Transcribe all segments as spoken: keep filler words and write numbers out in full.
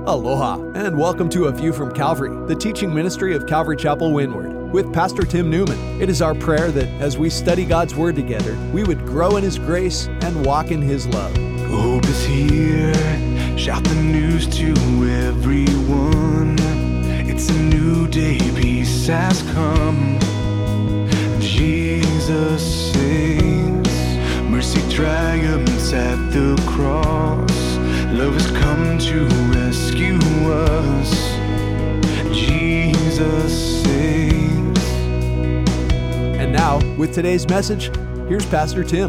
Aloha, and welcome to A View from Calvary, the teaching ministry of Calvary Chapel Windward, with Pastor Tim Newman. It is our prayer that as we study God's Word together, we would grow in His grace and walk in His love. Hope is here, shout the news to everyone. It's a new day, peace has come. Jesus saves, mercy triumphs at the cross. Love has come to rescue us. Jesus saves. And now, with today's message, here's Pastor Tim.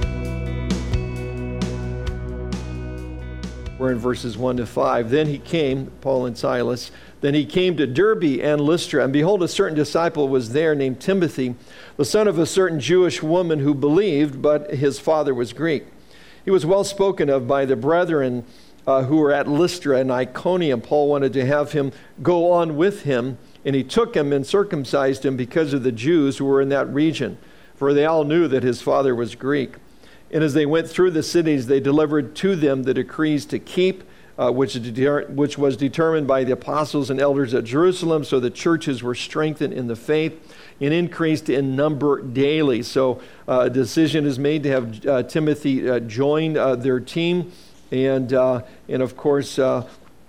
We're in verses one to five. Then he came, Paul and Silas, then he came to Derbe and Lystra, and behold, a certain disciple was there named Timothy, the son of a certain Jewish woman who believed, but his father was Greek. He was well spoken of by the brethren uh, who were at Lystra and Iconium. Paul wanted to have him go on with him, and he took him and circumcised him because of the Jews who were in that region, for they all knew that his father was Greek. And as they went through the cities, they delivered to them the decrees to keep, uh, which, de- which was determined by the apostles and elders at Jerusalem, so the churches were strengthened in the faith and increased in number daily. So uh, a decision is made to have uh, Timothy uh, join uh, their team. And, uh, and of course, uh,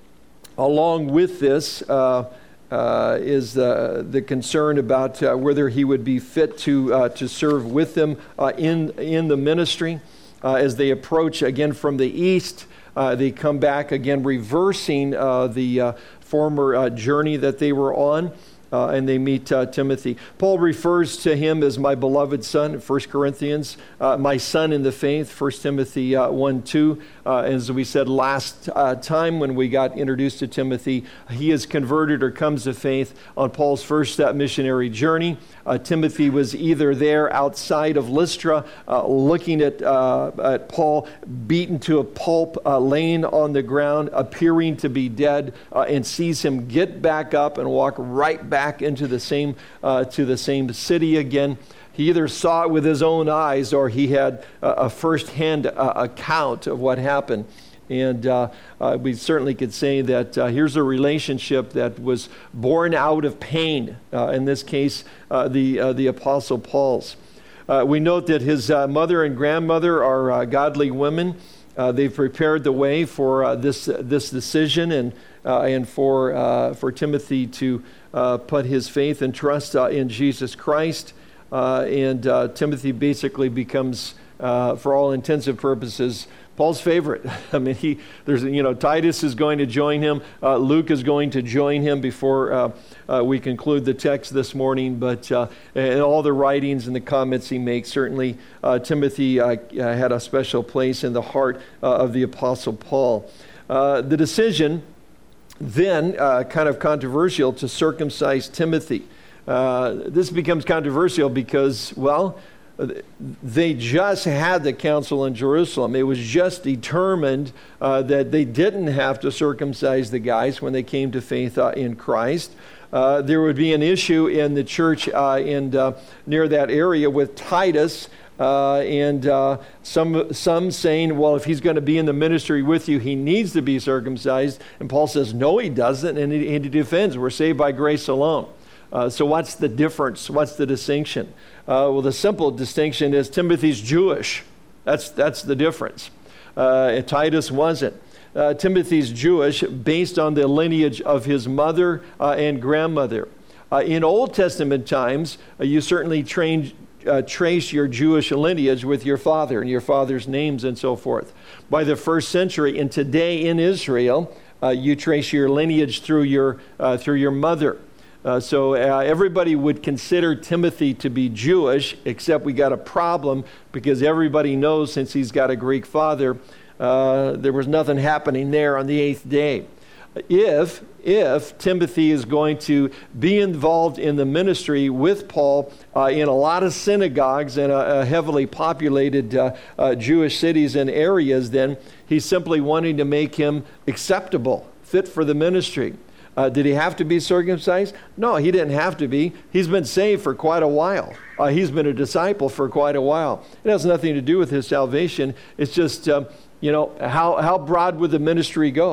along with this uh, uh, is uh, the concern about uh, whether he would be fit to uh, to serve with them uh, in, in the ministry. Uh, as they approach again from the east, uh, they come back again reversing uh, the uh, former uh, journey that they were on. Uh, and they meet uh, Timothy. Paul refers to him as my beloved son in First Corinthians, uh, my son in the faith, First Timothy uh, one two. Uh, as we said last uh, time when we got introduced to Timothy, he is converted or comes to faith on Paul's first uh, missionary journey. Uh, Timothy was either there outside of Lystra, uh, looking at, uh, at Paul beaten to a pulp, uh, laying on the ground, appearing to be dead, uh, and sees him get back up and walk right back into the same uh, to the same city again. He either saw it with his own eyes or he had a, a first-hand uh, account of what happened. And uh, uh, we certainly could say that uh, here's a relationship that was born out of pain. Uh, in this case, uh, the uh, the Apostle Paul's. Uh, we note that his uh, mother and grandmother are uh, godly women. Uh, they've prepared the way for uh, this uh, this decision and uh, and for uh, for Timothy to uh, put his faith and trust uh, in Jesus Christ. Uh, and uh, Timothy basically becomes, uh, for all intents and purposes, Paul's favorite. I mean, he there's you know Titus is going to join him. Uh, Luke is going to join him before uh, uh, we conclude the text this morning. But uh, in all the writings and the comments he makes, certainly uh, Timothy uh, had a special place in the heart uh, of the Apostle Paul. Uh, the decision then uh, kind of controversial to circumcise Timothy. Uh, this becomes controversial because, well, they just had the council in Jerusalem. It was just determined uh, that they didn't have to circumcise the guys when they came to faith uh, in Christ. Uh, there would be an issue in the church uh, in, uh, near that area with Titus, uh, and uh, some some saying, well, if he's going to be in the ministry with you, he needs to be circumcised. And Paul says, no, he doesn't, and he, and he defends, we're saved by grace alone. Uh, so what's the difference? What's the distinction? Uh, well, the simple distinction is Timothy's Jewish. That's that's the difference. Uh, Titus wasn't. Uh, Timothy's Jewish based on the lineage of his mother uh, and grandmother. Uh, in Old Testament times, uh, you certainly trained, uh, trace your Jewish lineage with your father and your father's names and so forth. By the first century, and today in Israel, uh, you trace your lineage through your uh, through your mother. Uh, so uh, everybody would consider Timothy to be Jewish, except we got a problem because everybody knows since he's got a Greek father, uh, there was nothing happening there on the eighth day. If, if Timothy is going to be involved in the ministry with Paul uh, in a lot of synagogues and a, a heavily populated uh, uh, Jewish cities and areas, then he's simply wanting to make him acceptable, fit for the ministry. Uh, did he have to be circumcised? No, he didn't have to be. He's been saved for quite a while. Uh, he's been a disciple for quite a while. It has nothing to do with his salvation. It's just, um, you know, how, how broad would the ministry go?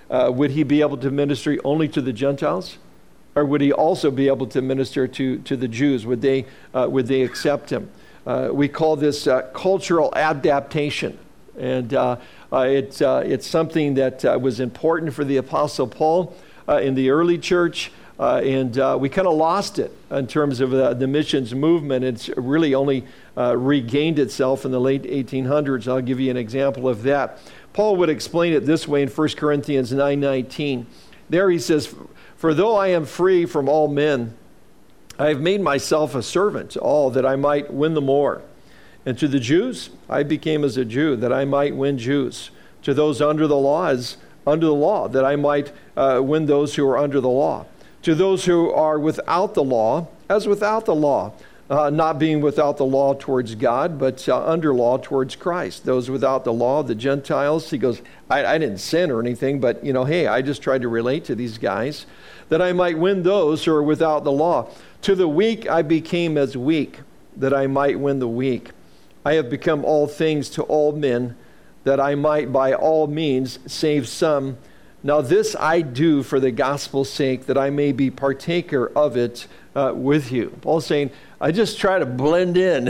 uh, would he be able to minister only to the Gentiles? Or would he also be able to minister to, to the Jews? Would they, uh, would they accept him? Uh, we call this uh, cultural adaptation. And uh, uh, it, uh, it's something that uh, was important for the Apostle Paul uh, in the early church. Uh, and uh, we kind of lost it in terms of uh, the missions movement. It's really only uh, regained itself in the late eighteen hundreds. I'll give you an example of that. Paul would explain it this way in First Corinthians nine nineteen. There he says, "For though I am free from all men, I have made myself a servant to all, that I might win the more. And to the Jews, I became as a Jew, that I might win Jews. To those under the law, as under the law, that I might uh, win those who are under the law. To those who are without the law, as without the law, uh, not being without the law towards God, but uh, under law towards Christ. Those without the law, the Gentiles." He goes, I, I didn't sin or anything, but, you know, hey, I just tried to relate to these guys, "that I might win those who are without the law. To the weak I became as weak, that I might win the weak. I have become all things to all men, that I might by all means save some. Now this I do for the gospel's sake, that I may be partaker of it uh, with you." Paul's saying, I just try to blend in.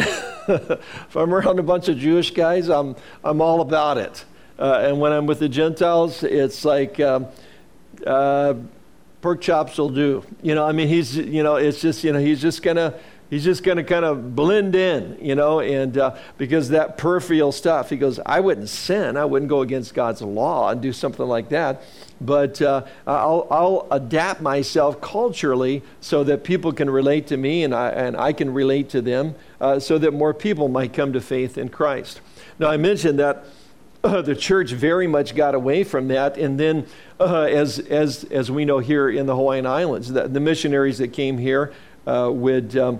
If I'm around a bunch of Jewish guys, I'm I'm all about it. Uh, and when I'm with the Gentiles, it's like um, uh, pork chops will do. You know, I mean, he's, you know, it's just, you know, he's just gonna He's just going to kind of blend in, you know, and uh, because that peripheral stuff, he goes, I wouldn't sin. I wouldn't go against God's law and do something like that. But uh, I'll, I'll adapt myself culturally so that people can relate to me and I, and I can relate to them uh, so that more people might come to faith in Christ. Now, I mentioned that uh, the church very much got away from that. And then uh, as, as, as we know here in the Hawaiian Islands, the, the missionaries that came here uh, would... Um,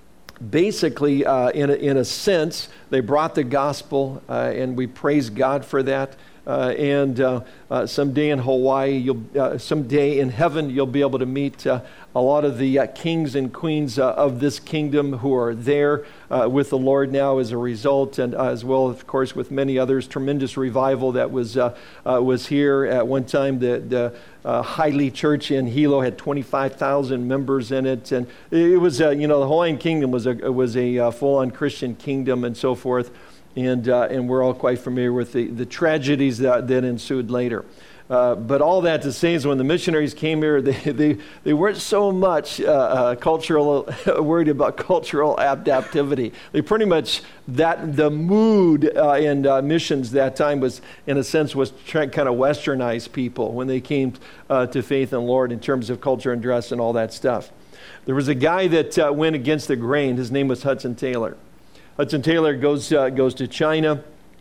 Basically, uh, in, a, in a sense, they brought the gospel, uh, and we praise God for that. Uh, and uh, uh, someday in Hawaii, you'll, uh, someday in heaven, you'll be able to meet uh, a lot of the uh, kings and queens uh, of this kingdom who are there uh, with the Lord now as a result, and uh, as well, of course, with many others. Tremendous revival that was uh, uh, was here at one time. The, the uh, Haile Church in Hilo had twenty-five thousand members in it, and it was, uh, you know, the Hawaiian Kingdom was a was a uh, full-on Christian kingdom and so forth. And uh, and we're all quite familiar with the, the tragedies that, that ensued later. Uh, but all that to say is when the missionaries came here, they they, they weren't so much uh, uh, cultural worried about cultural adaptivity. They pretty much, that the mood uh, in uh, missions that time was, in a sense, was trying to kind of westernize people when they came uh, to faith in the Lord in terms of culture and dress and all that stuff. There was a guy that uh, went against the grain. His name was Hudson Taylor. Hudson Taylor goes uh, goes to China,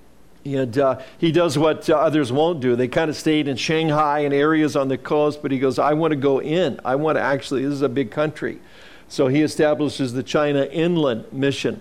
and uh, he does what uh, others won't do. They kind of stayed in Shanghai and areas on the coast, but he goes, I want to go in. I want to actually, this is a big country. So he establishes the China Inland Mission.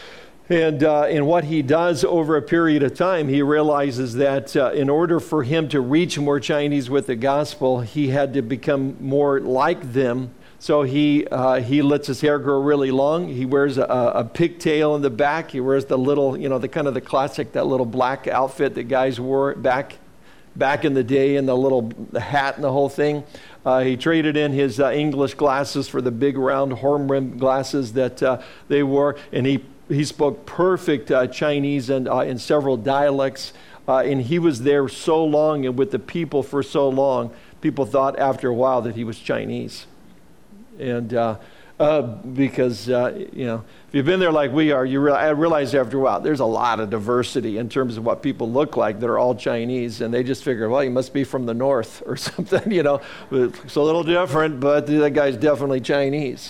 And uh, and what he does over a period of time, he realizes that uh, in order for him to reach more Chinese with the gospel, he had to become more like them. So he uh, he lets his hair grow really long. He wears a, a pigtail in the back. He wears the little, you know, the kind of the classic, that little black outfit that guys wore back back in the day, and the little the hat and the whole thing. Uh, he traded in his uh, English glasses for the big round horn-rimmed glasses that uh, they wore, and he he spoke perfect uh, Chinese and uh, in several dialects. Uh, and he was there so long and with the people for so long, people thought after a while that he was Chinese. And uh, uh, because, uh, you know, if you've been there like we are, you re- I realize after a while, there's a lot of diversity in terms of what people look like that are all Chinese. And they just figure, well, he must be from the north or something, you know. It's a little different, but that guy's definitely Chinese.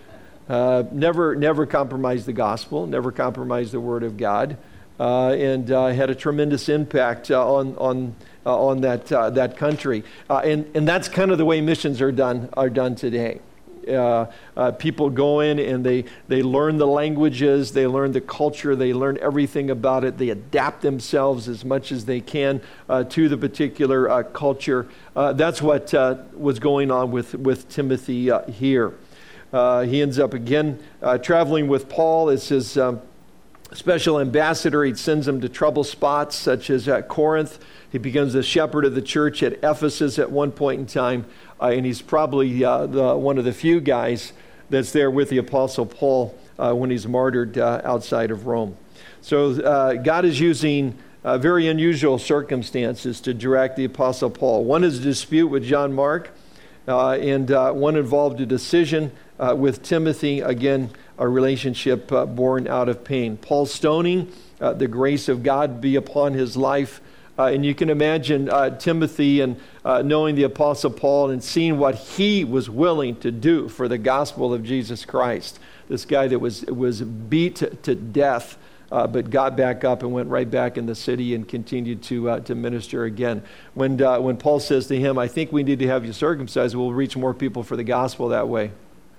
Uh, never never compromised the gospel, never compromised the word of God, uh, and uh, had a tremendous impact uh, on on uh, on that uh, that country. Uh, and and that's kind of the way missions are done are done today. Uh, uh, people go in and they, they learn the languages, they learn the culture, they learn everything about it. They adapt themselves as much as they can uh, to the particular uh, culture. Uh, that's what uh, was going on with, with Timothy uh, here. Uh, he ends up again uh, traveling with Paul as his um, special ambassador. He sends him to trouble spots such as uh, Corinth. He He becomes the shepherd of the church at Ephesus at one point in time, uh, and he's probably uh, the, one of the few guys that's there with the Apostle Paul uh, when he's martyred uh, outside of Rome. So uh, God is using uh, very unusual circumstances to direct the Apostle Paul. One is a dispute with John Mark, uh, and uh, one involved a decision uh, with Timothy, again, a relationship uh, born out of pain. Paul's stoning, uh, the grace of God be upon his life. Uh, and you can imagine uh, Timothy and uh, knowing the Apostle Paul and seeing what he was willing to do for the gospel of Jesus Christ. This guy that was was beat to death, uh, but got back up and went right back in the city and continued to uh, to minister again. When uh, when Paul says to him, "I think we need to have you circumcised. We'll reach more people for the gospel that way."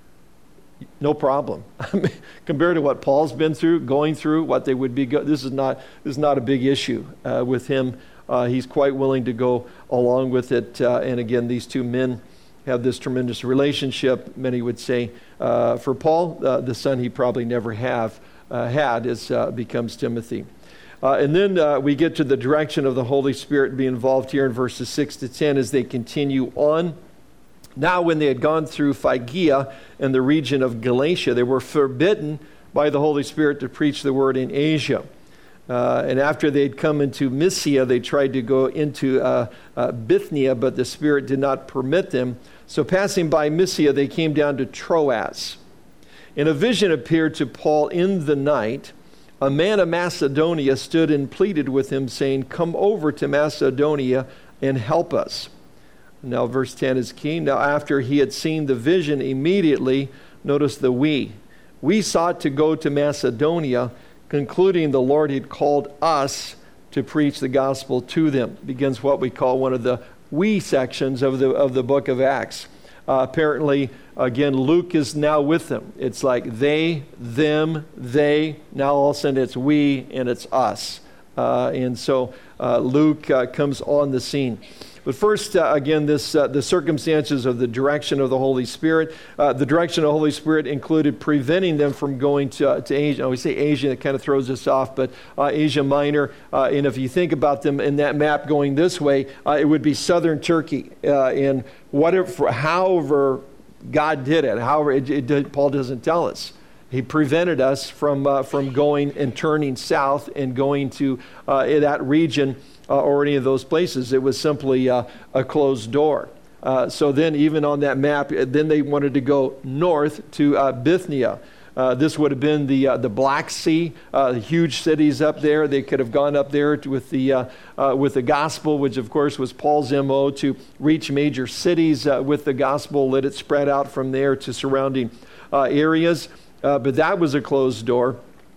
No problem. Compared to what Paul's been through, going through, what they would be, go- this is not this is not a big issue uh, with him. Uh, he's quite willing to go along with it. Uh, and again, these two men have this tremendous relationship. Many would say, uh, for Paul, uh, the son he probably never have uh, had is uh, becomes Timothy. Uh, and then uh, we get to the direction of the Holy Spirit being involved here in verses six to ten as they continue on. Now, when they had gone through Phrygia and the region of Galatia, they were forbidden by the Holy Spirit to preach the word in Asia. Uh, and after they'd come into Mysia, they tried to go into uh, uh, Bithynia, but the Spirit did not permit them. So passing by Mysia, they came down to Troas. And a vision appeared to Paul in the night. A man of Macedonia stood and pleaded with him, saying, "Come over to Macedonia and help us." Now, verse ten is key. Now, after he had seen the vision, immediately, notice the we. We sought to go to Macedonia, concluding the Lord had called us to preach the gospel to them. Begins what we call one of the we sections of the of the book of Acts. Uh, apparently, again, Luke is now with them. It's like they, them, they. Now all of a sudden it's we and it's us. Uh, and so uh, Luke uh, comes on the scene. But first, uh, again, this uh, the circumstances of the direction of the Holy Spirit. Uh, the direction of the Holy Spirit included preventing them from going to, uh, to Asia. Now, we say Asia, it kind of throws us off, but uh, Asia Minor. Uh, and if you think about them in that map going this way, uh, it would be southern Turkey. Uh, and whatever, however God did it, however it, it did, Paul doesn't tell us. He prevented us from uh, from going and turning south and going to uh, that region. Uh, or any of those places. It was simply uh, a closed door. Uh, so then even on that map, then they wanted to go north to uh, Bithynia. Uh, this would have been the uh, the Black Sea, uh, huge cities up there. They could have gone up there to, with the uh, uh, with the gospel, which of course was Paul's M O, to reach major cities uh, with the gospel, let it spread out from there to surrounding uh, areas. Uh, but that was a closed door.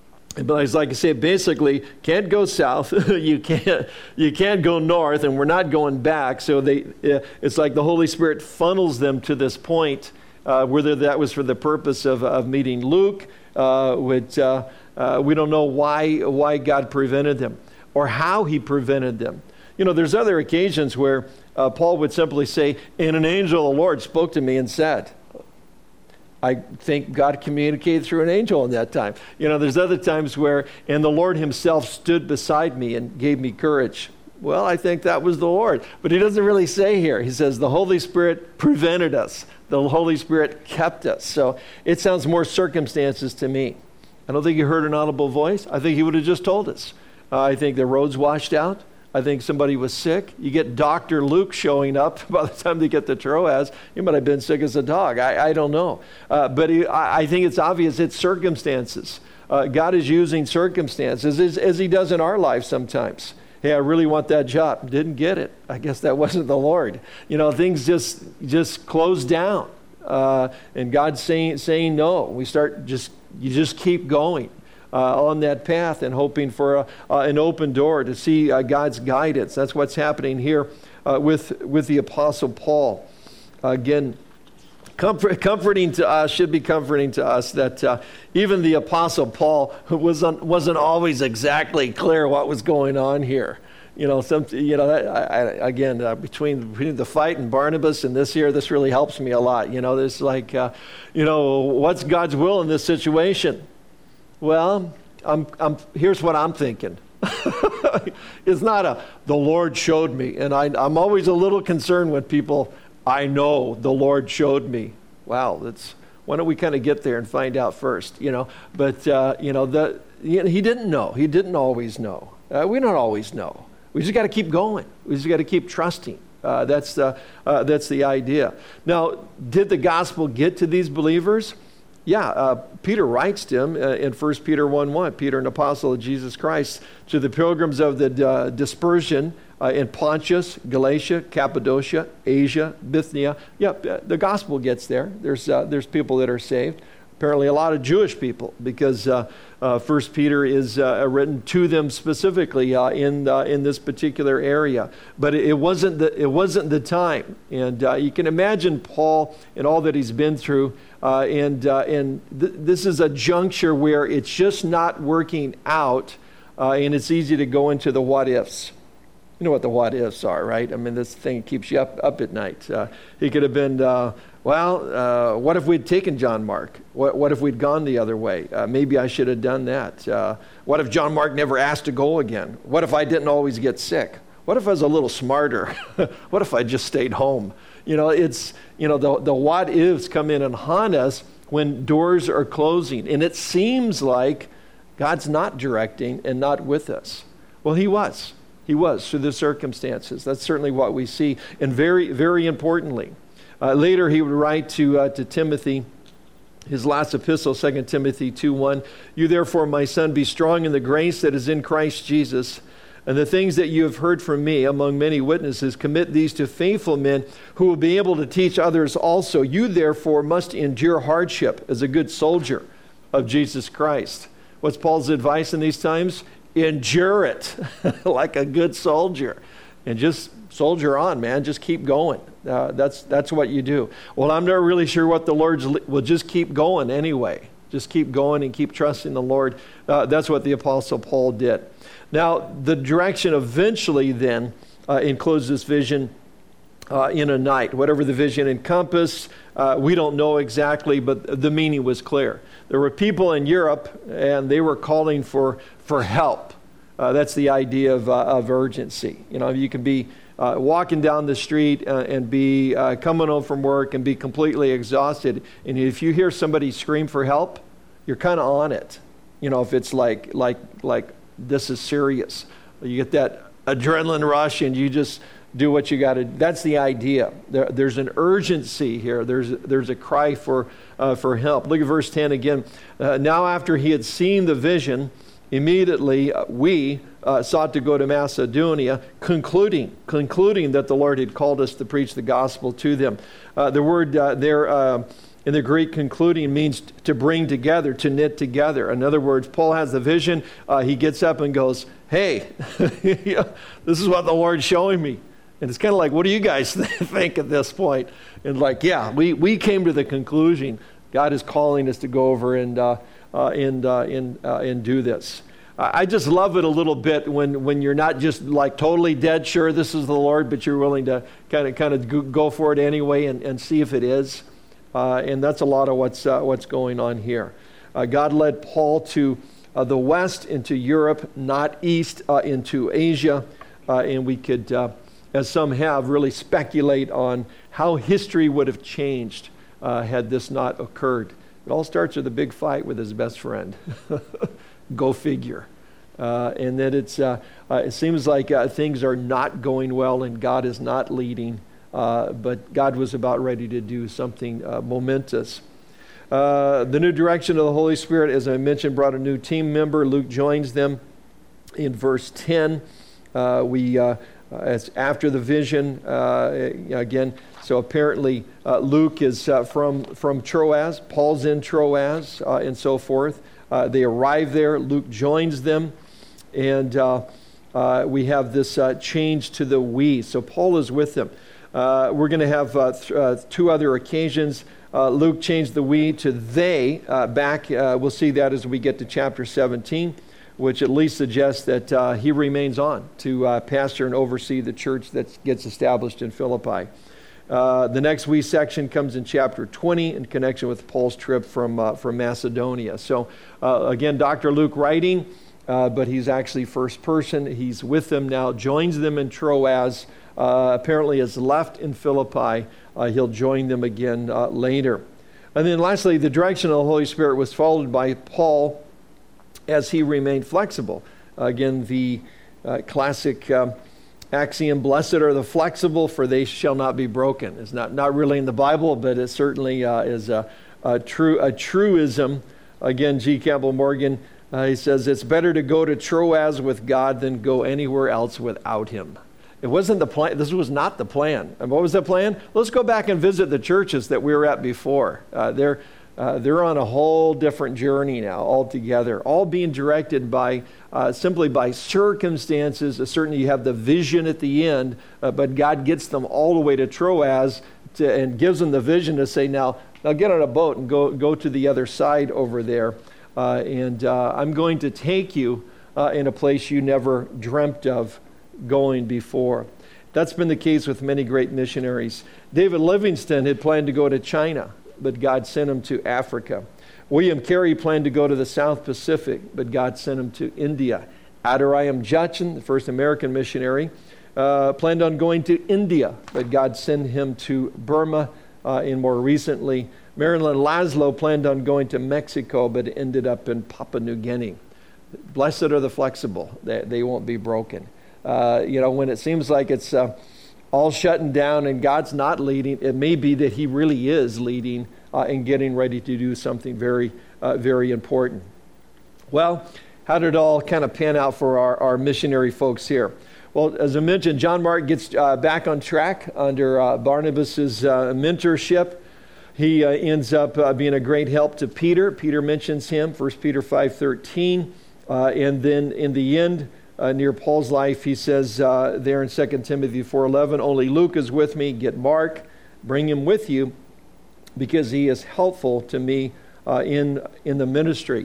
But it's like I say, basically, can't go south. you can't you can't go north, and we're not going back. So they, uh, it's like the Holy Spirit funnels them to this point, uh, whether that was for the purpose of, of meeting Luke, uh, which uh, uh, we don't know why why God prevented them or how He prevented them. You know, there's other occasions where uh, Paul would simply say, "And an angel of the Lord spoke to me and said." I think God communicated through an angel in that time. You know, there's other times where, and the Lord himself stood beside me and gave me courage. Well, I think that was the Lord. But he doesn't really say here. He says the Holy Spirit prevented us. The Holy Spirit kept us. So it sounds more circumstances to me. I don't think he heard an audible voice. I think he would have just told us. Uh, I think the roads washed out. I think somebody was sick. You get Doctor Luke showing up by the time they get to Troas. He might have been sick as a dog. I, I don't know. Uh, but he, I, I think it's obvious it's circumstances. Uh, God is using circumstances as, as he does in our life sometimes. Hey, I really want that job. Didn't get it. I guess that wasn't the Lord. You know, things just just close down. Uh, and God's saying, saying no. We start just, you just keep going. Uh, on that path and hoping for a, uh, an open door to see uh, God's guidance. That's what's happening here uh, with, with the Apostle Paul. Uh, again, comfort, comforting to us, should be comforting to us that uh, even the Apostle Paul wasn't, wasn't always exactly clear what was going on here. You know, some, you know. I, I, again, uh, between, between the fight and Barnabas and this here, this really helps me a lot. You know, there's like, uh, you know, what's God's will in this situation? Well, I'm, I'm, here's what I'm thinking. It's not a, the Lord showed me. And I, I'm always a little concerned when people, I know the Lord showed me. Wow, that's, why don't we kind of get there and find out first, you know? But, uh, you know, the, you know, he didn't know. He didn't always know. Uh, we don't always know. We just got to keep going. We just got to keep trusting. Uh, that's, uh, uh, that's the idea. Now, did the gospel get to these believers? Yeah, uh, Peter writes to him uh, in First Peter one one, Peter, an apostle of Jesus Christ, to the pilgrims of the uh, dispersion uh, in Pontus, Galatia, Cappadocia, Asia, Bithynia. Yeah, the gospel gets there. There's, uh, there's people that are saved. Apparently a lot of Jewish people, because uh, uh, First Peter is uh, written to them specifically uh, in uh, in this particular area. But it, it wasn't the it wasn't the time, and uh, you can imagine Paul and all that he's been through, uh, and uh, and th- this is a juncture where it's just not working out, uh, and it's easy to go into the what ifs. You know what the what ifs are, right? I mean, this thing keeps you up up at night. Uh, he could have been. Uh, Well, uh, what if we'd taken John Mark? What, what if we'd gone the other way? Uh, maybe I should have done that. Uh, what if John Mark never asked to go again? What if I didn't always get sick? What if I was a little smarter? What if I just stayed home? You know, it's, you know, the, the what ifs come in and haunt us when doors are closing. And it seems like God's not directing and not with us. Well, he was. He was through the circumstances. That's certainly what we see. And very, very importantly, Uh, later, he would write to uh, to Timothy, his last epistle, Second Timothy two one, "You therefore, my son, be strong in the grace that is in Christ Jesus, and the things that you have heard from me among many witnesses, commit these to faithful men who will be able to teach others also. You therefore must endure hardship as a good soldier of Jesus Christ." What's Paul's advice in these times? Endure it like a good soldier. And just soldier on, man. Just keep going. Uh, that's that's what you do. Well, I'm not really sure what the Lord's... Li- well, just keep going anyway. Just keep going and keep trusting the Lord. Uh, that's what the Apostle Paul did. Now, the direction eventually then uh, includes this vision uh, in a night. Whatever the vision encompassed, uh, we don't know exactly, but the meaning was clear. There were people in Europe, and they were calling for, for help. Uh, that's the idea of, uh, of urgency. You know, you can be uh, walking down the street uh, and be uh, coming home from work and be completely exhausted. And if you hear somebody scream for help, you're kind of on it. You know, if it's like, like, like this is serious. You get that adrenaline rush and you just do what you got to do. That's the idea. There, there's an urgency here. There's, there's a cry for, uh, for help. Look at verse ten again. Uh, now after he had seen the vision, immediately uh, we uh, sought to go to Macedonia, concluding concluding that the Lord had called us to preach the gospel to them. Uh, the word uh, there uh, in the Greek, concluding, means to bring together, to knit together. In other words, Paul has the vision. Uh, he gets up and goes, hey, this is what the Lord's showing me. And it's kind of like, what do you guys think at this point? And like, yeah, we, we came to the conclusion God is calling us to go over and uh, uh, and uh, and uh, and do this. I just love it a little bit when, when you're not just like totally dead sure this is the Lord, but you're willing to kind of kind of go for it anyway and, and see if it is. Uh, and that's a lot of what's uh, what's going on here. Uh, God led Paul to uh, the west into Europe, not east uh, into Asia, uh, and we could, uh, as some have, really speculate on how history would have changed uh, had this not occurred. It all starts with a big fight with his best friend. Go figure. Uh, and that it's uh, uh, it seems like uh, things are not going well and God is not leading, uh, but God was about ready to do something uh, momentous. Uh, the new direction of the Holy Spirit, as I mentioned, brought a new team member. Luke joins them in verse ten. Uh, we uh, as after the vision uh, again. So apparently uh, Luke is uh, from from Troas. Paul's in Troas uh, and so forth. Uh, they arrive there. Luke joins them, and uh, uh, we have this uh, change to the we. So Paul is with them. Uh, we're going to have uh, th- uh, two other occasions. Uh, Luke changed the we to they uh, back. Uh, we'll see that as we get to chapter seventeen, which at least suggests that uh, he remains on to uh, pastor and oversee the church that gets established in Philippi. Uh, the next we section comes in chapter twenty in connection with Paul's trip from uh, from Macedonia. So uh, again, Doctor Luke writing, uh, but he's actually first person. He's with them now, joins them in Troas, uh, apparently is left in Philippi. Uh, he'll join them again uh, later. And then lastly, the direction of the Holy Spirit was followed by Paul as he remained flexible. Uh, again, the uh, classic um, axiom, blessed are the flexible, for they shall not be broken. It's not, not really in the Bible, but it certainly uh, is a, a, true, a truism. Again, G. Campbell Morgan, uh, he says, it's better to go to Troas with God than go anywhere else without him. It wasn't the plan. This was not the plan. And what was the plan? Let's go back and visit the churches that we were at before. Uh, they're, uh, they're on a whole different journey now altogether, all being directed by uh, simply by circumstances. Uh, certainly you have the vision at the end, uh, but God gets them all the way to Troas to, and gives them the vision to say, now, now get on a boat and go, go to the other side over there. Uh, and uh, I'm going to take you uh, in a place you never dreamt of going before. That's been the case with many great missionaries. David Livingstone had planned to go to China, but God sent him to Africa. William Carey planned to go to the South Pacific, but God sent him to India. Adoniram Judson, the first American missionary, uh, planned on going to India, but God sent him to Burma, uh, and more recently, Marilyn Laszlo planned on going to Mexico, but ended up in Papua New Guinea. Blessed are the flexible. They, they won't be broken. Uh, you know, when it seems like it's uh, all shutting down and God's not leading, it may be that he really is leading uh, and getting ready to do something very, uh, very important. Well, how did it all kind of pan out for our, our missionary folks here? Well, as I mentioned, John Mark gets uh, back on track under uh, Barnabas's uh, mentorship. He uh, ends up uh, being a great help to Peter. Peter mentions him, First Peter five thirteen. Uh, and then in the end, Uh, near Paul's life, he says uh, there in Second Timothy four eleven, only Luke is with me, get Mark, bring him with you, because he is helpful to me uh, in, in the ministry.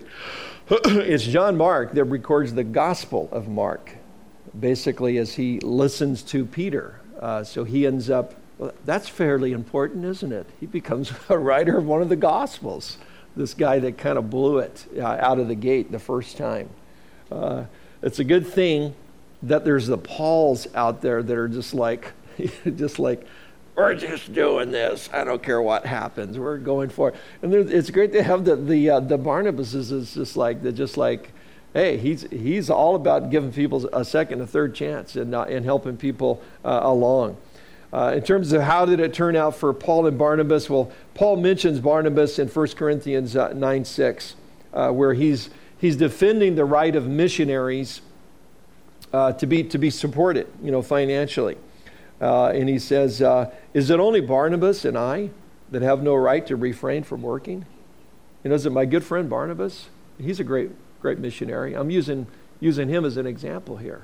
It's John Mark that records the Gospel of Mark, basically as he listens to Peter. Uh, so he ends up, well, that's fairly important, isn't it? He becomes a writer of one of the Gospels, this guy that kind of blew it uh, out of the gate the first time. Uh, It's a good thing that there's the Pauls out there that are just like, just like, we're just doing this. I don't care what happens. We're going for it. And it's great to have the the uh, the Barnabases is just like they're just like, hey, he's he's all about giving people a second, a third chance, and uh, and helping people uh, along. Uh, in terms of how did it turn out for Paul and Barnabas? Well, Paul mentions Barnabas in First Corinthians uh, nine six, uh, where he's He's defending the right of missionaries uh, to be to be supported, you know, financially. Uh, and he says, uh, "Is it only Barnabas and I that have no right to refrain from working? You know, is it my good friend Barnabas? He's a great great missionary. I'm using using him as an example here."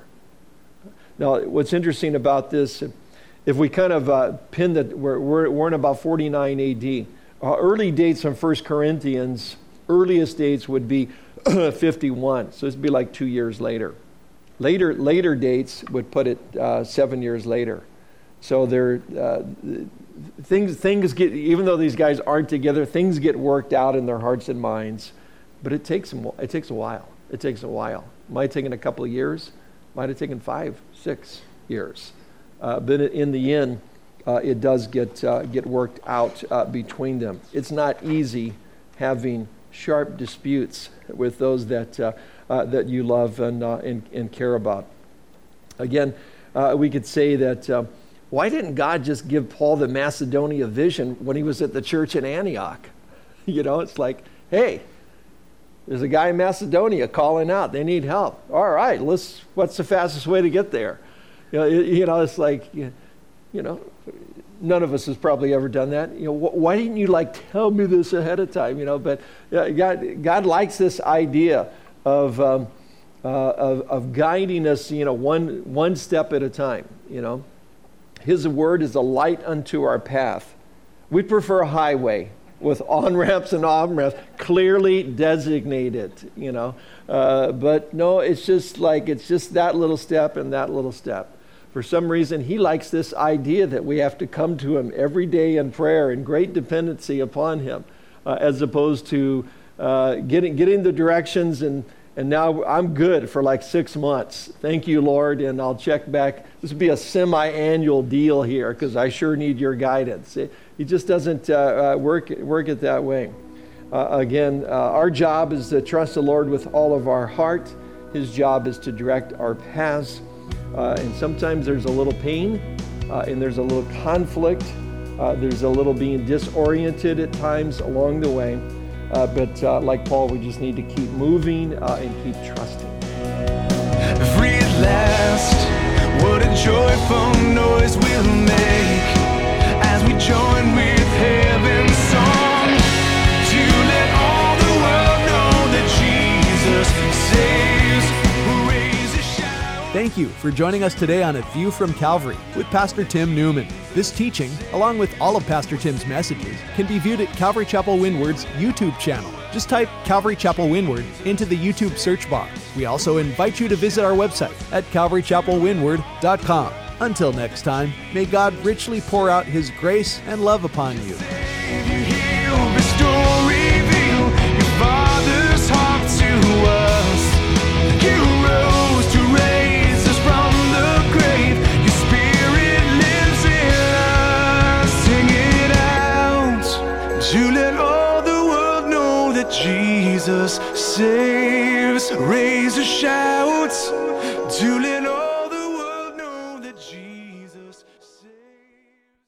Now, what's interesting about this, if we kind of uh, pin that, we're, we're we're in about forty-nine A D. Uh, early dates on First Corinthians, earliest dates would be fifty-one, so it'd be like two years later. Later later dates would put it uh, seven years later. So there, uh, things things get, even though these guys aren't together, things get worked out in their hearts and minds. But it takes them, it takes a while. It takes a while. Might have taken a couple of years. Might have taken five, six years. Uh, but in the end, uh, it does get uh, get worked out uh, between them. It's not easy having sharp disputes with those that uh, uh, that you love and, uh, and and care about. Again, uh, we could say that uh, why didn't God just give Paul the Macedonia vision when he was at the church in Antioch? You know, it's like, hey, there's a guy in Macedonia calling out. They need help. All right, let's. What's the fastest way to get there? You know, it, you know it's like, you, you know. None of us has probably ever done that. You know, wh- why didn't you like tell me this ahead of time? You know, but uh, God, God likes this idea of, um, uh, of of guiding us. You know, one one step at a time. You know, His word is a light unto our path. We prefer a highway with on ramps and off ramps clearly designated. You know, uh, but no, it's just like it's just that little step and that little step. For some reason, he likes this idea that we have to come to him every day in prayer and great dependency upon him, uh, as opposed to uh, getting getting the directions and And now I'm good for like six months. Thank you, Lord, and I'll check back. This would be a semi-annual deal here because I sure need your guidance. It, it just doesn't uh, uh, work, work it that way. Uh, again, uh, our job is to trust the Lord with all of our heart. His job is to direct our paths. Uh, and sometimes there's a little pain, uh, and there's a little conflict. Uh, there's a little being disoriented at times along the way. Uh, but uh, like Paul, we just need to keep moving uh, and keep trusting. Free at last, what a joyful noise we'll make as we join with heaven's song to let all the world know that Jesus saves. Raise a shout. Thank you for joining us today on A View from Calvary with Pastor Tim Newman. This teaching, along with all of Pastor Tim's messages, can be viewed at Calvary Chapel Windward's YouTube channel. Just type Calvary Chapel Windward into the YouTube search bar. We also invite you to visit our website at calvary chapel windward dot com. Until next time, may God richly pour out His grace and love upon you. He'll restore, reveal your Father's heart to us. You rose to raise us from the grave. Your Spirit lives in us. Sing it out to let all the world know that Jesus saves. Raise a shout to let all